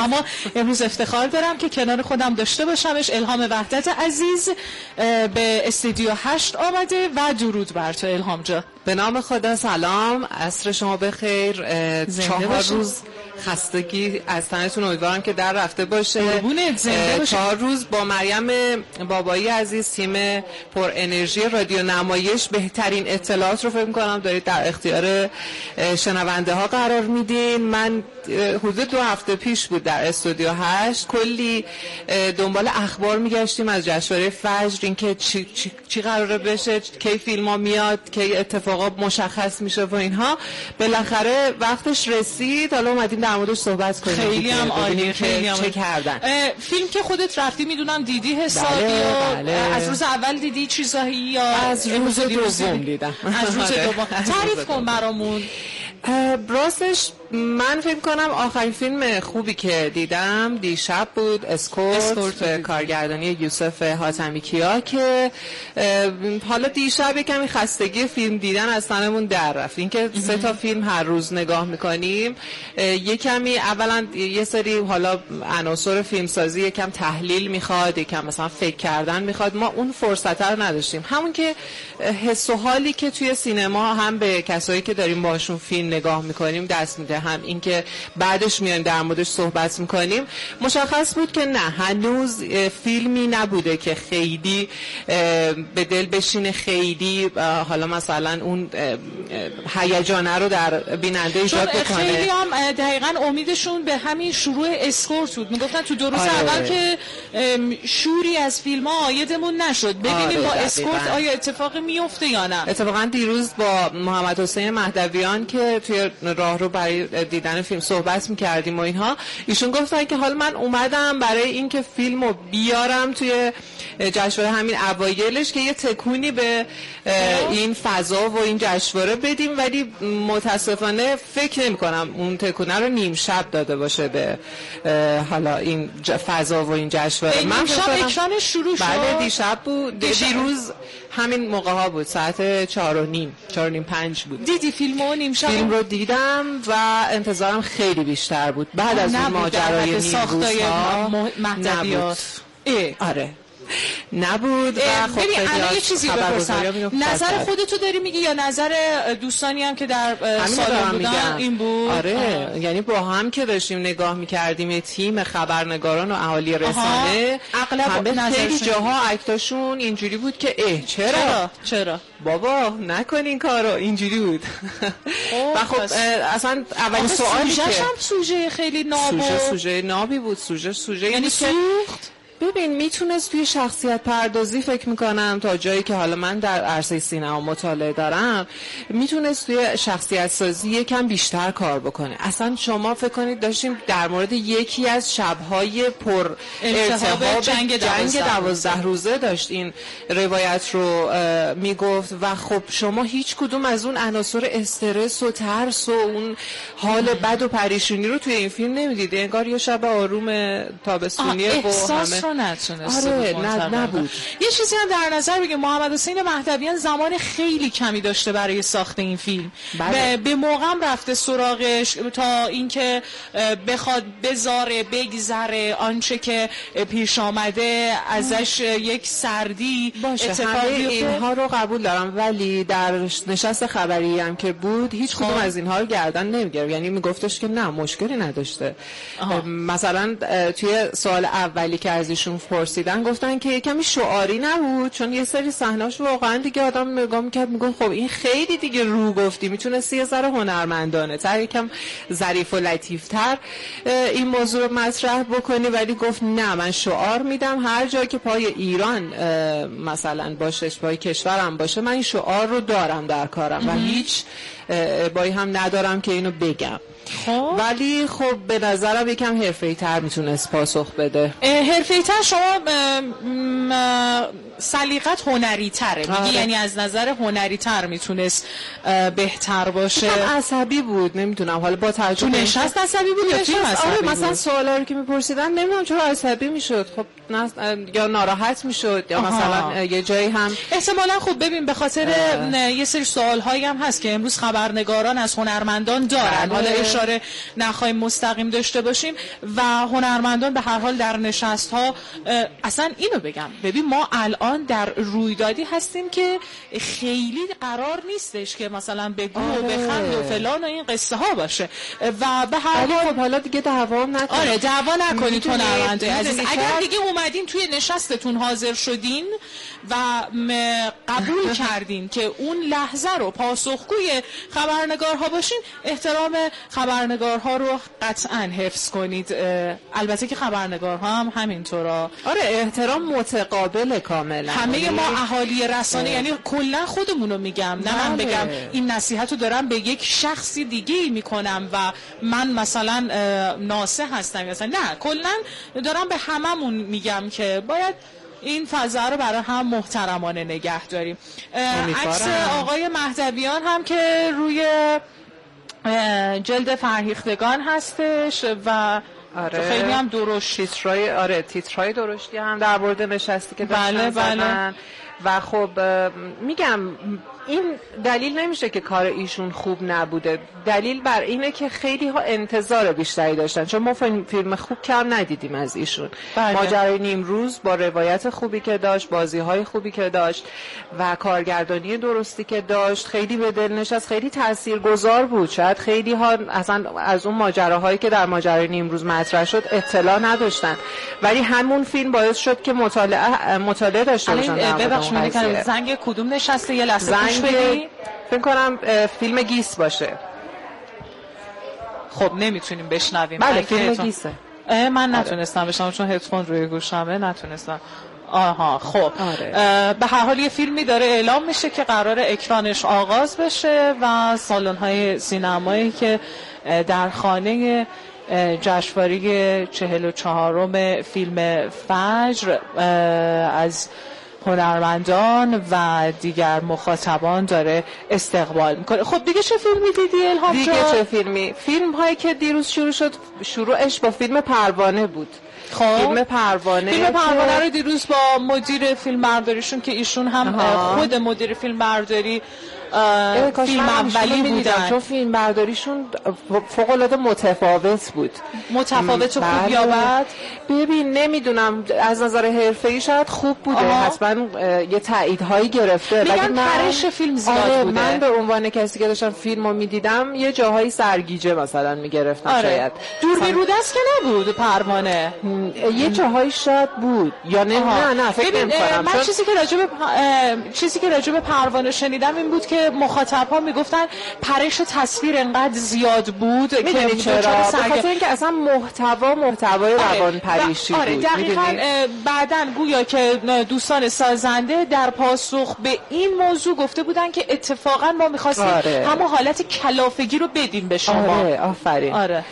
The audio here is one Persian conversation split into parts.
اما امروز افتخار دارم که کنار خودم داشته باشمش. الهام وحدت عزیز به استودیو 8 آمده و درود بر تو الهام جان. به نام خدا، سلام، عصر شما بخیر. 4 روز خستگی از تنتون امیدوارم که در رفته باشه. 4 روز با مریم بابایی عزیز، تیم پر انرژی رادیو نمایش، بهترین اطلاعات رو فکر می‌کنم دارید در اختیار شنونده ها قرار میدین. من حدود 2 هفته پیش بود در استودیو 8 کلی دنبال اخبار میگشتیم از جشنواره فجر، اینکه چی قراره بشه، کی فیلم‌ها میاد، کی اتفاقا مشخص میشه و اینها. بالاخره وقتش رسید، حالا اومدیم در موردش صحبت کنیم. خیلی هم عالی، خیلی هم چه کردن. فیلم که خودت رفتی میدونم دیدی حسابی؟ بله. از روز اول دیدی چیزایی یا از روز دوم دیدم؟ از روز دوم. تعریف کن برامون. راستش من فکر کنم آخرین فیلم خوبی که دیدم دیشب بود، اسکورت کارگردانی یوسف حاتمی کیا، که حالا دیشب کمی خستگی فیلم دیدن از تنمون در رفت. این که 3 تا فیلم هر روز نگاه میکنیم یه کمی، اولا یه سری حالا عناصر فیلمسازی یکم تحلیل میخواد، یکم مثلا فکر کردن میخواد. ما اون فرصت رو نداشتیم. همون که حس و حالی که توی سینما هم به کسایی که داریم باشون فیلم نگاه میکنیم دست میده، هم این که بعدش میایم در موردش صحبت میکنیم. مشخص بود که نه، هنوز فیلمی نبوده که خیلی به دل بشینه، خیلی حالا مثلا اون هیجانه رو در بیننده ایجاد بکنه. خیلی هم دقیقاً امیدشون به همین شروع اسکورت بود. میگفتن تو 2 روز اول که شوری از فیلم ها آیدمون نشد، ببینیم با اسکورت آیا اتفاقی میفته یا نه. اتفاقا دیروز با محمد حسین مهدویان که توی راهرو برای دیدن فیلم صحبت می‌کردیم و اینها، ایشون گفتن که حالا من اومدم برای اینکه فیلمو بیارم توی جشنواره همین اوایلش که یه تکونی به این فضا و این جشنواره بدیم، ولی متاسفانه فکر نمی‌کنم اون تکونه رو نیم شب داده باشه به حالا این فضا و این جشنواره. من شب اکرانش شروع شد. بله دیشب بود، دیروز همین موقع ها بود، ساعت 4:30 بود. دیدی فیلمو؟ نیم شب فیلم رو دیدم و انتظارم خیلی بیشتر بود بعد از اون ماجرای نیمروزها. مهدویات آره نبود. و خب الان یه چیزی بپرسم، نظر خودتو داری میگی یا نظر دوستانی هم که در سالن بودن این بود؟ آره یعنی با هم که داشتیم نگاه میکردیم، تیم خبرنگاران و اهالی رسانه، اغلب خیلی جاها اکتاشون اینجوری بود که چرا بابا نکن این کارو، اینجوری بود. و خب اصلا اولین سوالی که سوژه خیلی سوژه نابی بود، سوژه یعنی سوخت. ببین میتونست توی شخصیت پردازی، فکر میکنم تا جایی که حالا من در عرصه سینما مطالعه دارم، میتونست توی شخصیت سازی یکم بیشتر کار بکنه. اصلا شما فکر کنید داشتیم در مورد یکی از شبهای پر ارتباط جنگ 12 روزه داشت این روایت رو میگفت و خب شما هیچ کدوم از اون عناصر استرس و ترس و اون حال بد و پریشونی رو توی این فیلم نمیدید. انگار یه شب آروم تابستونیه و همه نبود. یه چیزی هم در نظر بگیم، محمد حسین مهدویان زمان خیلی کمی داشته برای ساخت این فیلم. به موقعم رفته سراغش تا اینکه بخواد بذاره بگذره آنچه که پیش آمده ازش یک سردی اتفاقی اینها رو قبول دارم، ولی در نشست خبری هم که بود هیچ کدوم از اینها رو گردن نمیگرفت. یعنی میگفتش که نه مشکلی نداشته. مثلا توی سوال اولی که از ایشون پرسیدن گفتن که کمی شعاری نبود، چون یه سری صحنه‌اش واقعا دیگه آدم نگاه می‌کرد میگفت خب این خیلی دیگه رو گفتی، میتونستی یه ذره هنرمندانه تر، یکم ظریف و لطیف‌تر این موضوع رو مطرح بکنی. ولی گفت نه من شعار میدم، هر جایی که پای ایران مثلا باشه، پای کشورم باشه، من این شعار رو دارم در کارم و هیچ بایی هم ندارم که اینو بگم. ولی خب به نظرم یکم حرفه‌ای تر میتونست پاسخ بده. حرفه‌ای تر شما سلیقت هنری تره میگی؟ یعنی از نظر هنری تر میتونست بهتر باشه. عصبی بود، نمیدونم حالا با توجه تو نشست عصبی بود یا چی عصبی مثلا سوالا رو که میپرسیدن نمیدونم چرا عصبی میشد. خب یا ناراحت میشد یا مثلا یه جایی هم احتمالاً خب ببین به خاطر یه سری سوال‌هایی هم هست که امروز خبرنگاران از هنرمندان دارن. حالا فشار نخواهیم مستقیم داشته باشیم و هنرمندان به هر حال در نشست ها اصلا اینو بگم ببین ما الان در رویدادی هستیم که خیلی قرار نیستش که مثلا بگو و بخند و فلان و این قصه ها باشه و به هر حال خب حالا دیگه دعوا نکنید. آره دعوا نکنید هنرمنده عزیز. اگر دیگه اومدین توی نشستتون حاضر شدین و قبول کردین که اون لحظه رو پاسخگوی خبرنگارها باشین، احترام خبرنگارها رو قطعا حفظ کنید. البته که خبرنگارها هم همینطورا. آره احترام متقابل کاملا. همه ما اهالی رسانه یعنی کلا خودمونو میگم، نه من بگم این نصیحت رو دارم به یک شخصی دیگه میکنم و من مثلا ناصح هستم مثلا، نه کلا دارم به هممون میگم که باید این فضا رو برای هم محترمانه نگه داریم. عکس آقای مهدویان هم که روی جلد فرهیختگان هستش و خیلی هم درشت تیترای درشتی هم در مورد نشستی که داشتن بله. و خب میگم این دلیل نمیشه که کار ایشون خوب نبوده، دلیل بر اینه که خیلی ها انتظار بیشتری داشتن، چون ما فیلم خوب کم ندیدیم از ایشون. ماجرای نیمروز با روایت خوبی که داشت، بازی‌های خوبی که داشت و کارگردانی درستی که داشت خیلی به دل نشست، خیلی تاثیرگذار بود. شاید خیلی ها اصلا از اون ماجراهایی که در ماجرای نیمروز مطرح شد اطلاع نداشتن، ولی همون فیلم باعث شد که مطالعه داشته باشن. ببخشید زنگ کدوم نشسته یه لحظه فکر کنم فیلم گیس باشه. خب نمیتونیم بشنویم. بله فیلم گیسه. من نتونستم بشنوم چون هدفون روی گوشمه، نتونستم. آها خب به هر حال یه فیلمی داره اعلام میشه که قرار اکرانش آغاز بشه و سالن‌های سینمایی که در خانه جشنواره 44م فیلم فجر از هنرمندان و دیگر مخاطبان داره استقبال میکنه. خب دیگه چه فیلمی دیدی الهام جان؟ دیگه چه فیلمی؟ فیلم هایی که دیروز شروع شد، شروعش با فیلم پروانه بود. خب فیلم پروانه رو دیروز با مدیر فیلم برداریشون که ایشون هم خود مدیر فیلم برداری فیلم اولی بودن، چون فیلم برداریشون فوق العاده متفاوت بود. متفاوت و خوب یا بد؟ ببین نمیدونم، از نظر حرفه‌ای شاید خوب بوده، حتما یه تاییدهایی گرفته، ولی پرش فیلم زیاد بوده. من به عنوان کسی که داشتم فیلمو میدیدم یه جاهایی سرگیجه مثلا میگرفتم. شاید دوربین رودست که نبود پروانه، یه جاهایی شاید بود یا نه فکر نمی‌کنم. من چیزی که راجع به پروانه شنیدم این بود که مخاطب‌ها میگفتن پرش تصویر انقدر زیاد بود که چرا؟ بخاطر اینکه اصلا محتوای روان پریشی بود. دقیقاً بعدن گویا که دوستان سازنده در پاسخ به این موضوع گفته بودن که اتفاقا ما می‌خواستیم همون حالت کلافگی رو بدیم به شما. آفرین.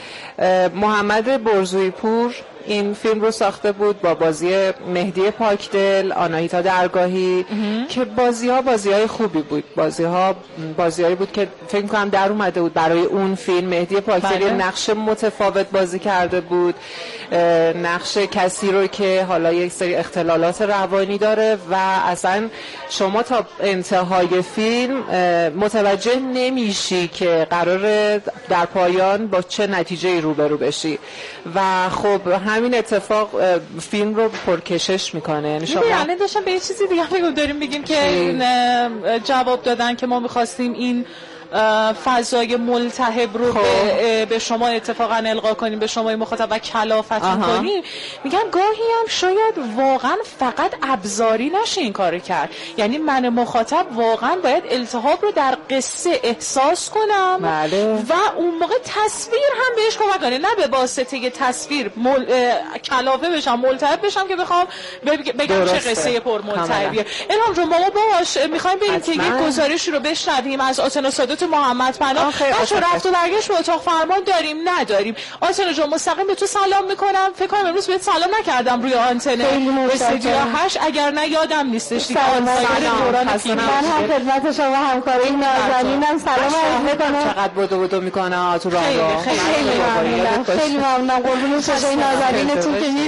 محمد برزویی پور این فیلم رو ساخته بود با بازی مهدی پاکدل، آناهیتا درگاهی که بازی‌های خوبی بود. بازی‌هایی بود که فکر می‌کنم در اومده بود برای اون فیلم. مهدی پاکدل نقش متفاوت بازی کرده بود، نقش کسی رو که حالا یک سری اختلالات روانی داره و اصلا شما تا انتهای فیلم متوجه نمیشی که قراره در پایان با چه نتیجه‌ای روبرو بشی و خب همین اتفاق فیلم رو پرکشش میکنه. یعنی شما الان داشتم به یه چیزی دیگه داریم میگیم که جواب دادن که ما میخواستیم این فضای ملتهب رو به شما اتفاقا القا کنیم، به شما مخاطب و کلافتون کنیم. میگم گاهی هم شاید واقعا فقط ابزاری نشه این کارو کرد، یعنی من مخاطب واقعا باید التهاب رو در قصه احساس کنم و اون موقع تصویر هم بهش کمک کنه، نه به واسطه یه تصویر کلافه بشم، ملتهب بشم که بخوام بگم چه قصه پر ملتهبیه. الهام جون ما باش میخوایم بریم که یه گزارشی رو بشنویم از آتنا سادات محمد پناه. بچه رفت و برگشت به اتاق فرمان داریم نداریم؟ آتنا جان مستقیم به تو سلام میکنم، فکر کنم امروز بهت سلام نکردم روی آنتن استودیو 8 اگر نه یادم نیستش دیگه. من هم خدمت شما همکاری نازنینم سلام عرض میکنم. چقدر بدو میکنه تو راه خیلی ممنونم قربون چشای نازنینتون که میبینیم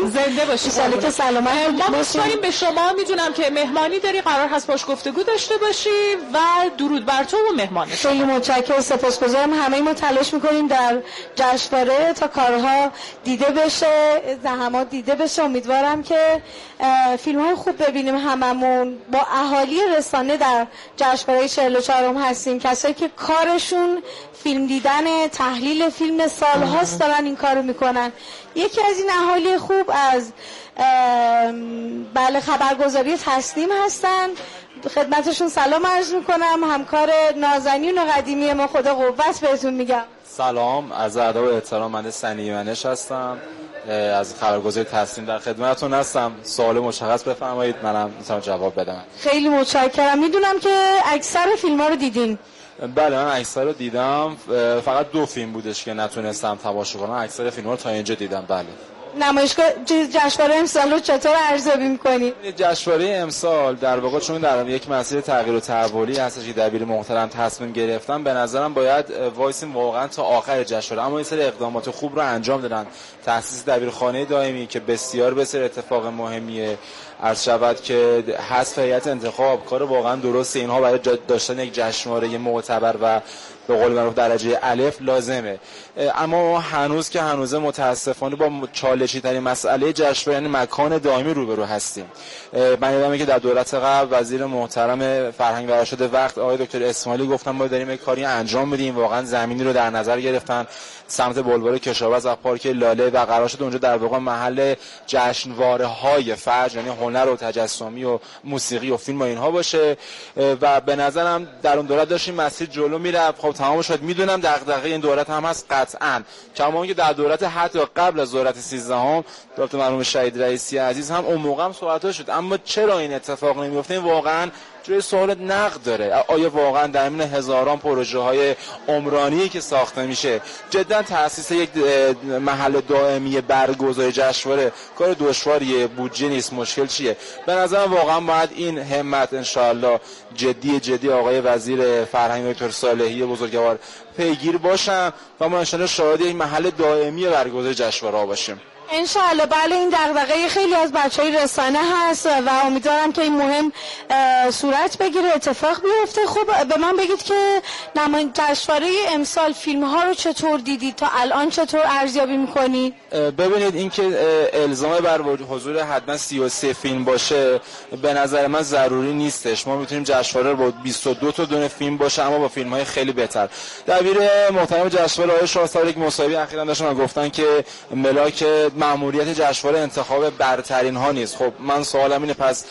زنده باشی. ان که سلامت ما می‌سپاریم به شما. میدونم که مهمانی داری، قرار هست باش گفتگو داشته باشی و درود بر تو و مهمانش. خیلی متشکرم، سپاسگزارم. همه ما تلاش می‌کنیم در جشنواره تا کارها دیده بشه، زحمات دیده بشه. امیدوارم که فیلم‌های خوب ببینیم هممون. با اهالی رسانه در جشنواره 44م هستیم، کسایی که کارشون فیلم دیدن، تحلیل فیلم، سال‌هاست دارن این کارو میکنن. یکی از این اهالی خوب از خبرگزاری تسنیم هستن. خدمتشون سلام عرض میکنم. همکار نازنین و قدیمی ما، خدا قوت بهتون میگم. سلام، عرض ادب و احترام. من سنی منش هستم، از خبرگزاری تسنیم در خدمتتون هستم. سوال مشخص بفرمایید، منم میتونم جواب بدم. خیلی متشکرم. میدونم که اکثر فیلم‌ها رو دیدین. بله، من اکثر رو دیدم. فقط 2 فیلم بودش که نتونستم تماشا کنم. اکثر فیلم‌ها رو تا اینجا دیدم. بله. نمایشگاه جشنواره امسال رو چطور ارزیابی می‌کنید؟ جشنواره امسال در واقع چون در یک مسیر تغییر و تحولی هستش که دبیر محترم تصمیم گرفتن، به نظرم باید وایسیم واقعا تا آخر جشنواره. اما این سری اقدامات خوب رو انجام دادن. تأسیس دبیرخانه دائمی که بسیار اتفاق مهمیه. عرض شود که حذف هیئت انتخاب کار واقعا درسته. اینها برای داشتن یک جشنواره معتبر و به قول معروف درجه الف لازمه. اما هنوز که هنوز متاسفانه با چالشی ترین مسئله جشنواره، یعنی مکان دائمی، روبرو هستیم. من یادمه که در دولت قبل وزیر محترم فرهنگ و ارشاد وقت آقای دکتر اسماعیلی گفتن ما داریم یک کاری انجام میدیم. واقعا زمینی رو در نظر گرفتن سمت بلوار کشاورز و پارک لاله و قرار شد اونجا در واقع محل جشنواره‌های فرج، یعنی هنر و تجسمی و موسیقی و فیلم و اینها باشه. و به نظرم در اون دولت داشتیم مسیر جلو میره. خب تمام شد. میدونم دغدغه این دولت هم هست قطعاً، کما اینکه در دولت حتی قبل از دولت 13ام دولت مرحوم شهید رئیسی عزیز هم اون موقع هم صحبت‌ها شد. اما چرا این اتفاق نمیفته؟ واقعاً جای سوال نقد داره. آیا واقعا در میان هزاران پروژه های عمرانی که ساخته میشه جدا تأسیس یک محل دائمی برگزاری جشنواره کار دشواریه؟ بودجه نیست، مشکل چیه؟ به نظرم واقعا باید این همت انشاءالله جدی آقای وزیر فرهنگ دکتر صالحی بزرگوار پیگیر باشن و ما انشاءالله شاهد یک محل دائمی برگزاری جشنواره باشیم. انشاءالله. بله، این دغدغه خیلی از بچهای رسانه هست و امیدوارم که این مهم صورت بگیره، اتفاق بیفته. خب به من بگید که جشنواره امسال فیلم ها رو چطور دیدید؟ تا الان چطور ارزیابی میکنید؟ ببینید، این که الزام بر حضور حتما 33 فیلم باشه به نظر من ضروری نیستش. ما میتونیم جشنواره با 22 تا دونه فیلم باشه اما با فیلم های خیلی بهتر. دبیر محترم جشنواره آقای شاهسوار یک مصاحبه اخیراً داشتن و گفتن که ملاک مأموریت جشنواره انتخاب برترین ها نیست. خب من سوالم اینه، پس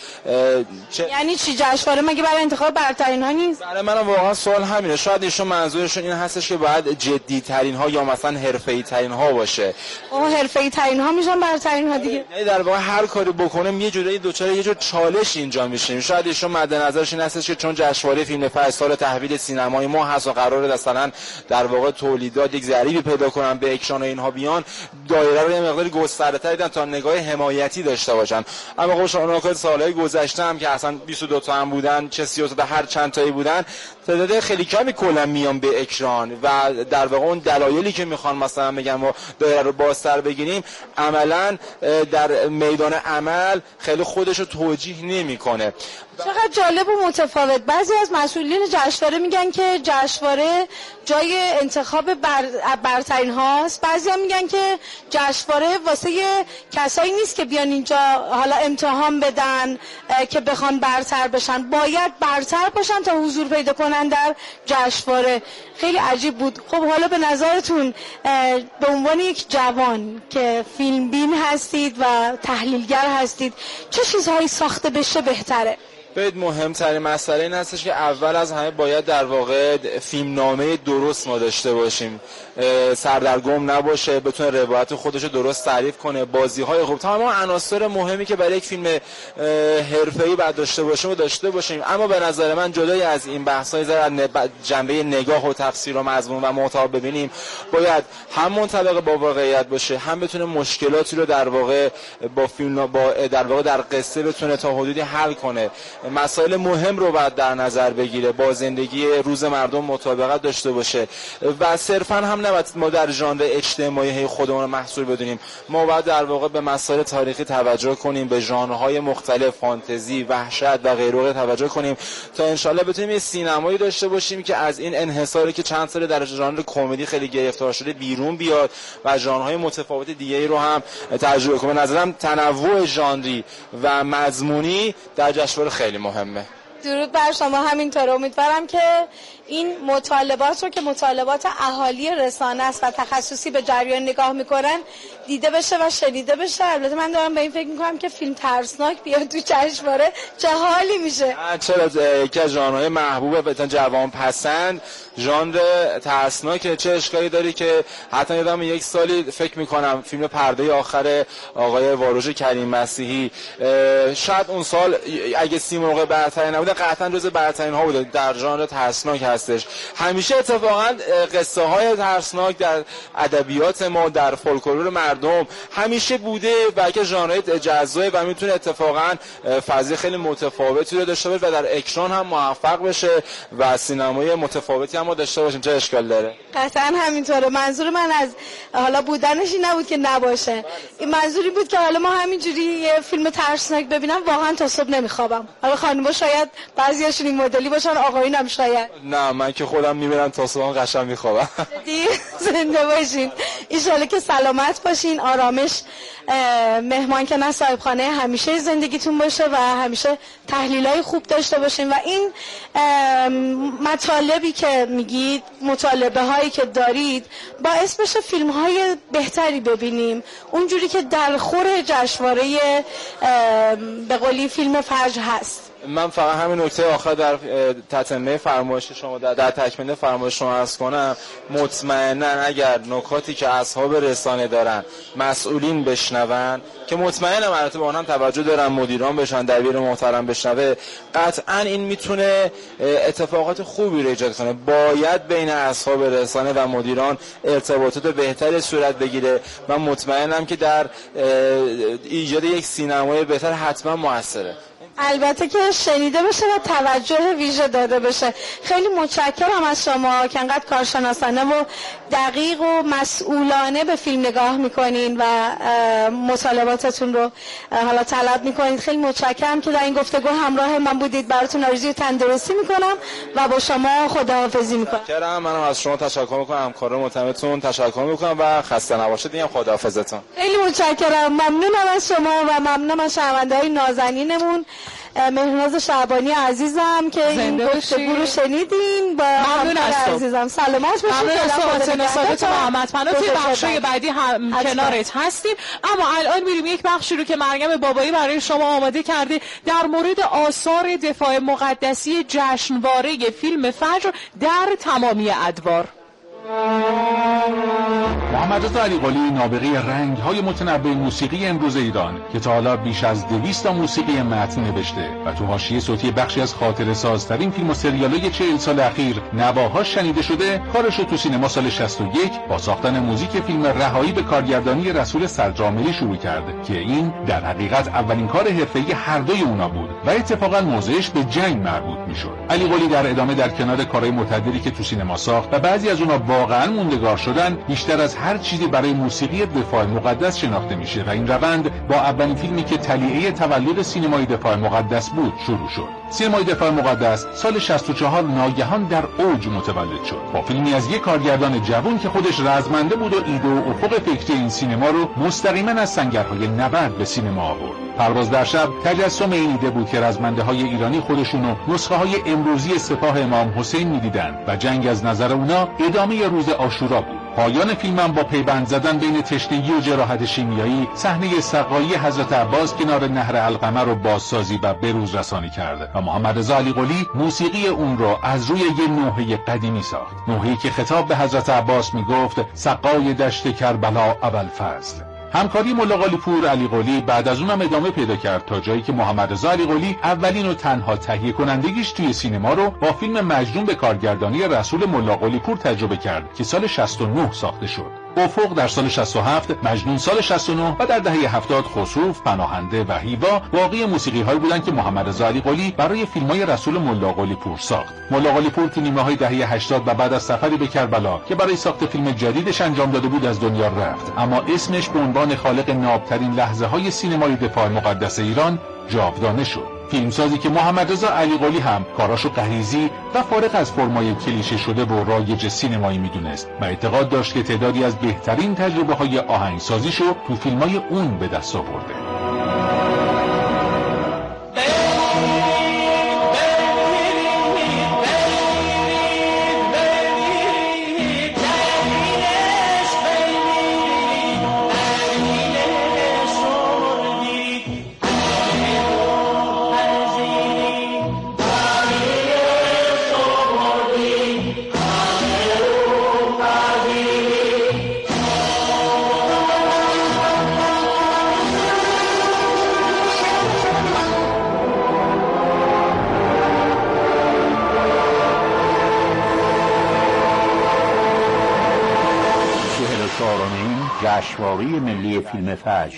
یعنی چی؟ جشنواره مگه برای انتخاب برترین ها نیست؟ برای منم واقعا سوال همینه. شاید ایشون منظورشون این هستش که باید جدی ترین ها یا مثلا حرفه‌ای ترین ها باشه. حرفه‌ای ترین ها میشن برترین ها دیگه. نه، در واقع هر کاری بکنه یه جوری دوچاره یه جور چالش اینجا میشیم. شاید ایشون مد نظرش این هستش که چون جشنواره فیلم فجر سال تحویل سینمای ما هست و قراره مثلا در واقع تولیدات یک ضریبی پیدا کنن به اکران و اینها بیان، دایره رو یه مقداری گسترده‌تر دیدن تا نگاه حمایتی داشته باشن. اما خب شاهنامه سالهای گذشته هم که اصلا 22 تا هم بودن چه 33 تا هر چند تایی بودن، تعداد خیلی کمی کلا میان به اکران و در واقع اون دلایلی که میخوان مثلا میگن ما دایره رو بازتر بگیریم عملاً در میدان عمل خیلی خودش رو توجیه نمیکنه. چقدر جالب و متفاوت. بعضی از مسئولین جشنواره میگن که جشنواره جای انتخاب برترین هاست، بعضی هم میگن که جشنواره واسه کسایی نیست که بیان اینجا حالا امتحان بدن که بخوان برتر بشن، باید برتر باشن تا حضور پیدا کنن در جشنواره. خیلی عجیب بود. خب حالا به نظرتون به عنوان یک جوان که فیلم بین هستید و تحلیلگر هستید، چه چیزهایی ساخته بشه بهتره؟ باید مهمترین مسئله این هستش که اول از همه باید در واقع فیلمنامه درست ما داشته باشیم، سردرگم نباشه، بتونه روایت خودش رو درست تعریف کنه، بازی‌های خوب، تمام عناصر مهمی که برای یک فیلم حرفه‌ای باید داشته باشیم و داشته باشیم. اما به نظر من جدای از این بحث‌های جنبه نگاه و تفسیر و مضمون و محتوا ببینیم، باید هم منطبق با واقعیت باشه، هم بتونه مشکلاتی رو در واقع با فیلم در واقع در قصه بتونه تا حدودی حل کنه. مسائل مهم رو باید در نظر بگیره، با زندگی روز مردم مطابقت داشته باشه و صرفا هم نباید ما در ژانر اجتماعی خودمون رو محصور بدونیم. ما باید در واقع به مسائل تاریخی توجه کنیم، به ژانرهای مختلف، فانتزی، وحشت و غیره توجه کنیم تا انشالله بتونیم یه سینمایی داشته باشیم که از این انحصاری که چند سال در ژانر کمدی خیلی گرفتار شده بیرون بیاد و ژانرهای متفاوت دیگه‌ای رو هم تجربه کنیم. به نظرم تنوع ژانری و مضمونی در جشنواره خیلی مهمه. درود بر شما. همینطور امیدوارم که این مطالبات رو که مطالبات اهالی رسانه است و تخصصی به جریان نگاه میکنن دیده بشه و شنیده بشه. البته من دارم به این فکر میکنم که فیلم ترسناک بیاد تو جشنواره چه حالی میشه. چرا یکی از ژانرهای محبوب به جوان پسند ژانر ترسناک، چه اشکالی داری که حتی یادم یک سالی فکر میکنم فیلم پرده آخر آقای واروژ کریم مسیحی شاید اون سال اگه سیمرغ برترین نبوده قطعا جزو برترین ها بوده در ژانر ترسناک هستش. همیشه اتفاقا قصه های ترسناک در ادبیات ما، در فولکلور مردم همیشه بوده و که ژانر جذاب و میتونه اتفاقا فضای خیلی متفاوتی رو داشته باشه و در اکران هم موفق بشه و سینمای متفاوتی هم داشته باشیم. چه اشکال داره؟ قطعا همینطوره. منظور من از حالا بودنش این نبود که نباشه، این منظوری بود که حالا ما همینجوری یه فیلم ترسناک ببینم واقعا تا صبح نمیخوابم. حالا خانم‌ها شاید بعضیاشون این مدلی باشن، آقایونم شاید. نه من که خودم میبینم تا صبح قشنگ میخوابم. زنده باشین. ان شاءالله که سلامت باشین، آرامش، مهمان که نه صاحب خانه همیشه زندگیتون باشه و همیشه تحلیلای خوب داشته باشین و این مطالبی که میگید، مطالبه هایی که دارید باعث بشه فیلم های بهتری ببینیم، اونجوری که در خور جشنواره به قولی فیلم فجر هست. من فقط همین نکته آخر در تتمه فرمایش شما در تکمیل فرمایش شما عرض کنم، مطمئنا اگر نکاتی که اصحاب رسانه دارن مسئولین بشنون که مطمئنم البته به اونم توجه دارن، مدیران بشن، دبیر محترم بشنوه، قطعا این میتونه اتفاقات خوبی رو ایجاد کنه. باید بین اصحاب رسانه و مدیران ارتباطات بهتری صورت بگیره و مطمئنم که در ایجاد یک سینمای بهتر حتما موثره. البته که شنیده بشه و توجه ویژه داده بشه. خیلی متشکرم از شما که انقدر کارشناسانه و دقیق و مسئولانه به فیلم نگاه میکنین و مطالباتتون رو حالا طلب میکنین. خیلی متشکرم که در این گفتگو همراه من بودید. براتون آرزوی تندرستی میکنم و با شما خداحافظی میکنم. منم از شما تشکر میکنم، همکار محترمتون تشکر میکنم و خسته نباشید. میگم خداحافظتون. خیلی متشکرم، ممنونم از شما و ممنونم از شنونده‌های نازنینمون. مهرناز شعبانی عزیزم که این گفتگو رو شنیدین. با همکار عزیزم سلامت باشید. ممنون از فاطمه محمد پناه. توی بخشای بعدی هم کنارت هستیم، اما الان میریم یک بخشی رو که مریم بابایی برای شما آماده کرده در مورد آثار دفاع مقدسی جشنواره فیلم فجر در تمامی ادوار. محمدرضا علیقلی نابغه رنگ‌های متنوع موسیقی امروز ایران که تا حالا بیش از 200 تا موسیقی متن نوشته و تو حاشیه صوتی بخشی از خاطره سازترین فیلم و سریال‌های 40 سال اخیر نواهاش شنیده شده، کارش رو تو سینما سال 61 با ساختن موزیک فیلم رهایی به کارگردانی رسول سرجاملی شروع کرد که این در حقیقت اولین کار حرفه‌ای هر دوی اونا بود و اتفاقا موضعش به جنگ مربوط می‌شد. علیقلی در ادامه در کنار کارهای متعددی که تو سینما ساخت و بعضی از اونها واقعا موندگار شدن، بیشتر از هر چیزی برای موسیقی دفاع مقدس شناخته میشه و این روند با اولین فیلمی که تلیعه تولد سینمای دفاع مقدس بود شروع شد. سینمای دفاع مقدس سال 64 ناگهان در اوج متولد شد با فیلمی از یک کارگردان جوان که خودش رزمنده بود و ایده و افق فکری این سینما رو مستقیما از سنگرهای نبرد به سینما آورد. پرواز در شب تجسم این ایده بود که رزمنده‌های ایرانی خودشونو نسخه‌های امروزی سپاه امام حسین می‌دیدند و جنگ از نظر اونا ادامه روز عاشورا بود. پایان فیلم هم با پیوند زدن بین تشنگی و جراحت شیمیایی صحنه سقایی حضرت عباس کنار نهر القمه رو بازسازی و بروز رسانی کرد و محمدرضا علیقلی موسیقی اون رو از روی یه نوحه قدیمی ساخت، نوحه‌ای که خطاب به حضرت عباس میگفت سقای دشت کربلا ابوالفضل. همکاری ملا قلی‌پور علیقلی بعد از اونم ادامه پیدا کرد تا جایی که محمدرضا علیقلی اولین و تنها تهیه کنندگیش توی سینما رو با فیلم مجنون به کارگردانی رسول ملا قلی‌پور تجربه کرد که سال 69 ساخته شد. افق در سال 67، مجنون سال 69 و در دهه 70 خسوف، پناهنده و هیوا باقی موسیقی‌هایی بودند که محمد رضا علی قلی برای فیلم‌های رسول ملا قلی پور ساخت. ملا قلی پور تو نیمه‌های دهه 80 و بعد از سفری به کربلا که برای ساخت فیلم جدیدش انجام داده بود از دنیا رفت، اما اسمش به عنوان خالق نابترین لحظه‌های سینمای دفاع مقدس ایران جاودانه شد. فیلمسازی که محمد رضا علی قلی هم کاراشو غریزی و فارغ از فرمای کلیشه شده و رایج سینمایی میدونست و اعتقاد داشت که تعدادی از بهترین تجربه‌های آهنگسازیشو تو فیلمای اون به دست آورده. جشنواره ملی فیلم فجر.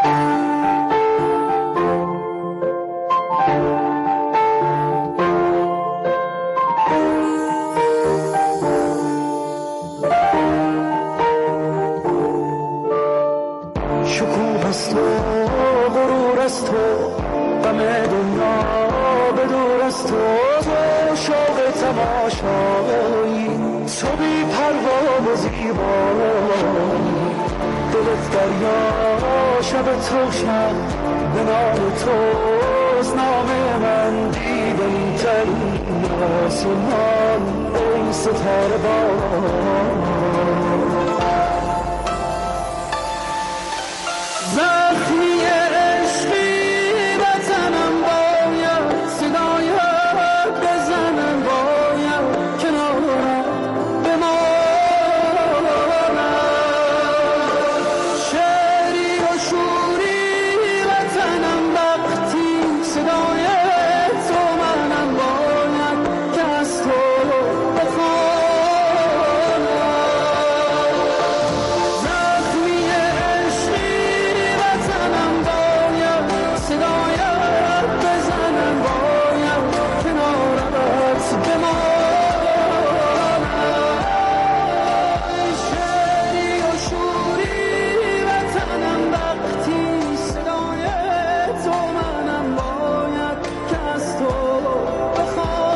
شکوه است و غرور است و غم دنیا به دور است و شوق تماشایی تو بی پروا و زیبا دلت دریا شب توشم به نام توست نام من دیدن ترین آسمان ای ستاره بار زخمی عشقی بزنم باید صدایت بزنم باید کنارم بمانم شعری و شوری بزنم وقتی صدایت تو منم باید که از تو بخوانم زخمی عشقی بزنم باید صدایت بزنم باید کنارت بمانم شعری و شوری بزنم وقتی صدایت تو منم باید که از تو بخوانم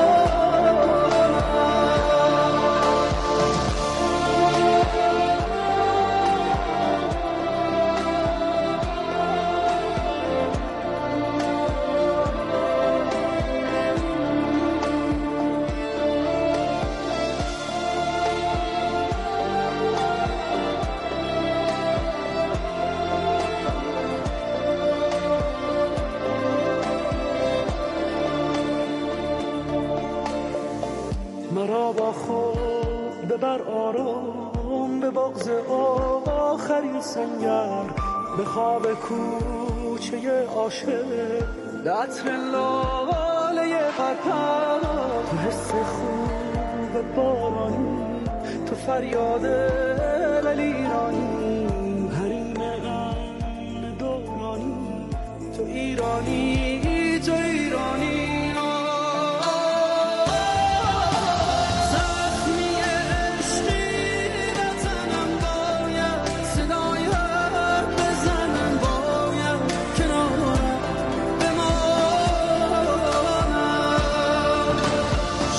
مرا با خود ببر آرام به بغض آخرین سنگر به خواب کوچه عاشق به عطر لاله قرپر تو حس خوب بارانی تو فریاد دلیرانی حریم غم دورانی تو ایرانی تو ایرانی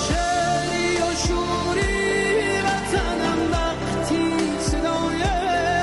صدایت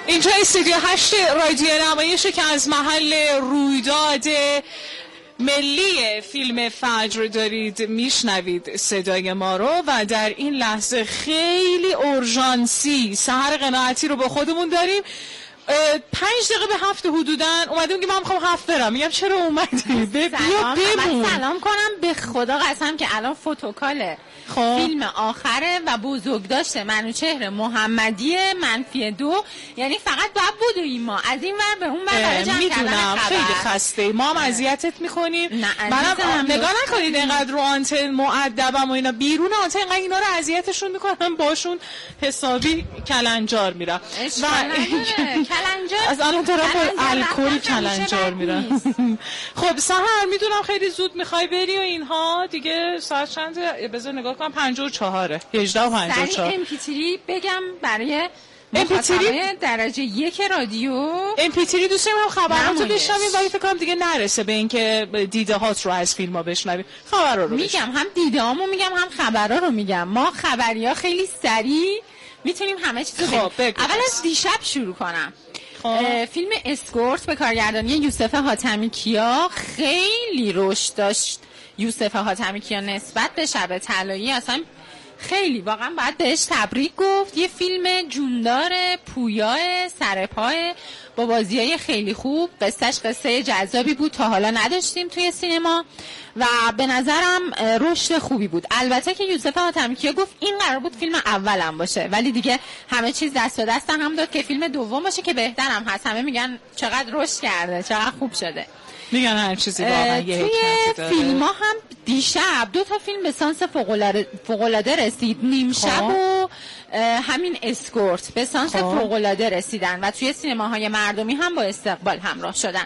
اینجا استودیو 8 رادیو نمایشه که از محل رویداد ملی فیلم فجر دارید میشنوید صدای ما رو و در این لحظه خیلی اورژانسی سحر قناعتی رو با خودمون داریم. 5 دقیقه به 7 حدوداً اومدیم که من میخوام 7 برم. میگم چرا اومدی؟ بیا بمون. سلام کنم به خدا قسم که الان فوتوکاله فیلم آخره و بزرگداشت منوچهر محمدی -2، یعنی فقط باید بدویم ما از این ور به اون ور جمع کردن خبر. خیلی خسته ما هم اذیتت میکنیم. منم نگاه نکنید اینقدر رو آنتن مؤدبم و اینا، بیرون آنتن اینقدر اینا رو اذیتشون میکنم باشون حسابی کلنجار میرم و کلنجار از الان دارم با الکل کلنجار میرم. خب سحر میدونم خیلی زود میخوای بری و اینها دیگه ساعت چنده؟ بذار نگاه کنم 54 18:54. سریع MP3 بگم برای MP3 درجه 1 رادیو. MP3 دوست دارم خبراتو بشنویم ولی فکر کنم دیگه نرسه به اینکه دیده هات رو از فیلم‌ها بشنویم. خبرا رو میگم، هم دیده هامو میگم هم خبرا رو میگم. ما خبریا خیلی سریع میتونیم همه چیزو بگیم. اول از دیشب شروع کنم. فیلم اسکورت به کارگردانی یوسف حاتمی کیا خیلی رشد داشت. یوسف حاتمی کیا نسبت به شب طلایی اصلا خیلی واقعا باید بهش تبریک گفت. یه فیلم جوندار پویا سرپای با بازیای خیلی خوب، قصهش قصه جذابی بود تا حالا نداشتیم توی سینما و به نظرم رشد خوبی بود. البته که یوسف حاتمی کیا گفت این قرار بود فیلم اولم باشه ولی دیگه همه چیز دست و دست هم داد که فیلم دوم باشه که بهترم هست. همه میگن چقدر رشد کرده، چقدر خوب شده. میگن هر چیزی واقعا یه حکمتی داره. توی فیلم‌ها هم دیشب 2 تا فیلم به سانس فوق‌العاده رسید. نیم شب و همین اسکورت به سانس فوق‌العاده رسیدن و توی سینماهای مردمی هم با استقبال همراه شدن.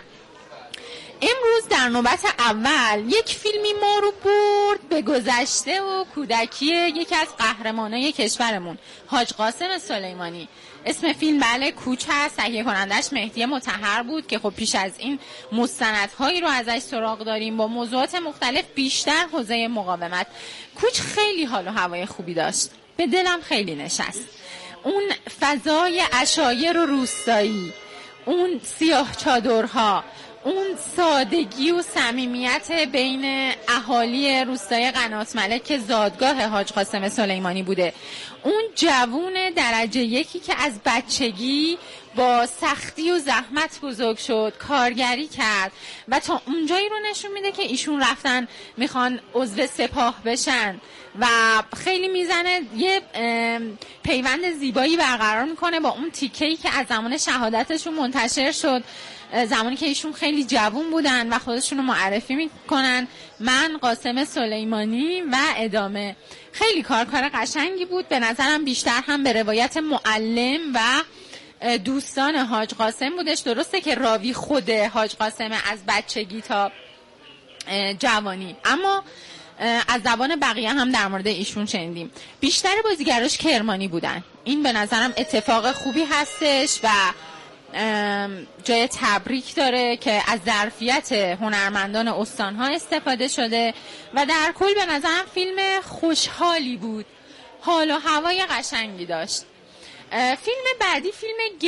امروز در نوبت اول یک فیلمی ما رو برد به گذشته و کودکی یکی از قهرمانای کشورمون، حاج قاسم سلیمانی. اسم فیلم بله کوچ هست، تهیه کنندش مهدی مطهر بود که خب پیش از این مستندهایی رو ازش سراغ داریم با موضوعات مختلف، بیشتر حوزه مقاومت. کوچ خیلی حال و هوای خوبی داشت، به دلم خیلی نشست. اون فضای عشایر و روستایی، اون سیاه چادرها، اون سادگی و صمیمیت بین اهالی روستای قنات ملک که زادگاه حاج قاسم سلیمانی بوده، اون جوون درجه 1 که از بچگی با سختی و زحمت بزرگ شد، کارگری کرد و تا اونجایی رو نشون میده که ایشون رفتن میخوان عضو سپاه بشن و خیلی میزنه یه پیوند زیبایی برقرار میکنه با اون تیکه‌ای که از زمان شهادتشون منتشر شد، زمانی که ایشون خیلی جوون بودن و خودشون رو معرفی میکنن، من قاسم سلیمانی و ادامه. خیلی کار قشنگی بود به نظرم، بیشتر هم به روایت معلم و دوستان حاج قاسم بودش. درسته که راوی خود حاج قاسم از بچگی تا جوانی، اما از زبان بقیه هم در مورد ایشون شنیدیم. بیشتر بازیگراش کرمانی بودن. این به نظرم اتفاق خوبی هستش و جای تبریک داره که از ظرفیت هنرمندان استانها استفاده شده و در کل به نظرم فیلم خوشحالی بود، حال و هوای قشنگی داشت. فیلم بعدی فیلم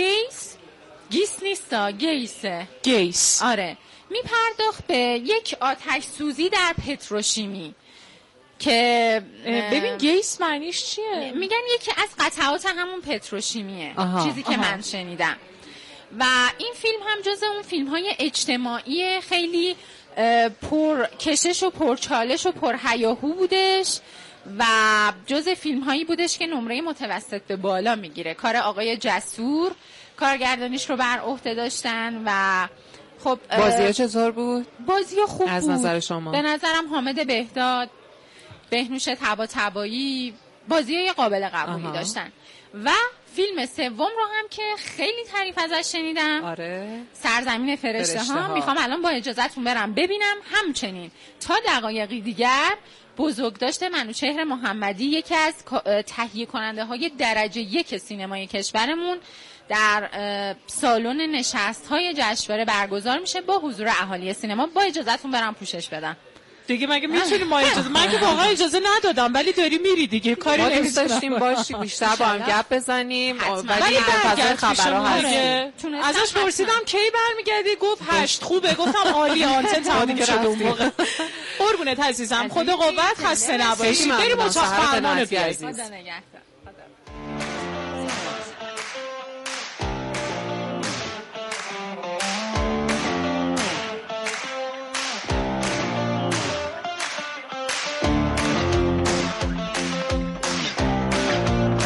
گیس آره، میپرداخت به یک آتش سوزی در پتروشیمی که ببین گیس معنیش چیه؟ میگن یکی از قطعات همون پتروشیمیه، چیزی که من شنیدم. و این فیلم هم جز اون فیلم‌های اجتماعی خیلی پر کشش و پر چالش و پر هیاهو بودش و جز فیلم‌هایی بودش که نمره متوسط به بالا میگیره. کار آقای جسور کارگردانیش رو بر عهده داشتن و خب بازی‌ها چطور بود؟ بازی‌ها خوب بود از نظر شما؟ به نظرم حامد بهداد، بهنوش طباطبایی بازی‌های قابل قبولی داشتن. و فیلم سوم رو هم که خیلی تعریف ازش شنیدم، آره، سرزمین فرشته ها، میخوام الان با اجازهتون برم ببینم. همچنین تا دقایقی دیگر بزرگداشت منوچهر محمدی، یکی از تهیه کننده های درجه 1 سینمای کشورمون، در سالن نشست های جشنواره برگزار میشه با حضور اهالی سینما. با اجازهتون برم پوشش بدم. دیگه مگه میتونیم ما اجازه؟ من که واقعا اجازه ندادم ولی داری میری دیگه، کاری ما دوست داشتیم باشی بیشتر با هم گپ بزنیم ولی منتظر خبرها هستیم. ازش پرسیدم کی برمیگردی؟ گفت 8. خوبه گفتم عالی، آنتن تموم شد اون موقع. قربونت عزیزم، خدا قوت، خسته نباشی. بریم اتاق فرمان بیارید.